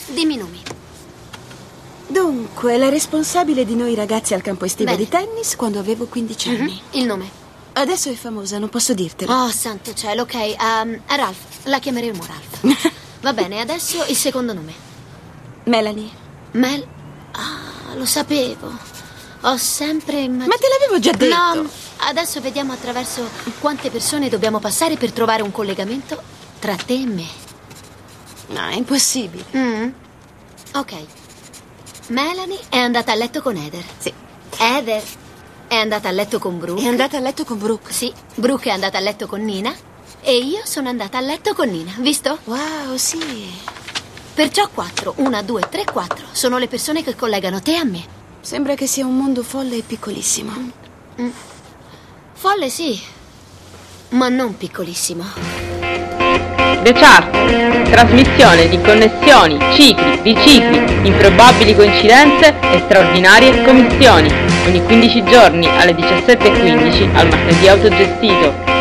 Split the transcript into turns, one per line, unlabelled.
Dimmi i nomi.
Dunque, la responsabile di noi ragazzi al campo estivo
Bene.
di tennis quando avevo 15 anni.
Il nome.
Adesso è famosa, non posso dirtelo.
Oh, santo cielo, ok. Ralph, la chiameremo Ralph. Va bene, adesso il secondo nome.
Melanie.
Mel. Ah, lo sapevo. Ho sempre
Ma te l'avevo già detto.
No, adesso vediamo attraverso quante persone dobbiamo passare per trovare un collegamento tra te e me.
No, è impossibile.
Ok. Melanie è andata a letto con Heather.
Sì.
Heather è andata a letto con Brooke.
È andata a letto con Brooke.
Sì, Brooke è andata a letto con Nina. E io sono andata a letto con Nina, visto?
Wow, sì.
Perciò 4, 1, 2, 3, 4 sono le persone che collegano te a me.
Sembra che sia un mondo folle e piccolissimo.
Folle sì, ma non piccolissimo.
The Chart, trasmissione di connessioni, cicli, ricicli, improbabili coincidenze e straordinarie commissioni, ogni 15 giorni alle 17:15 al martedì autogestito.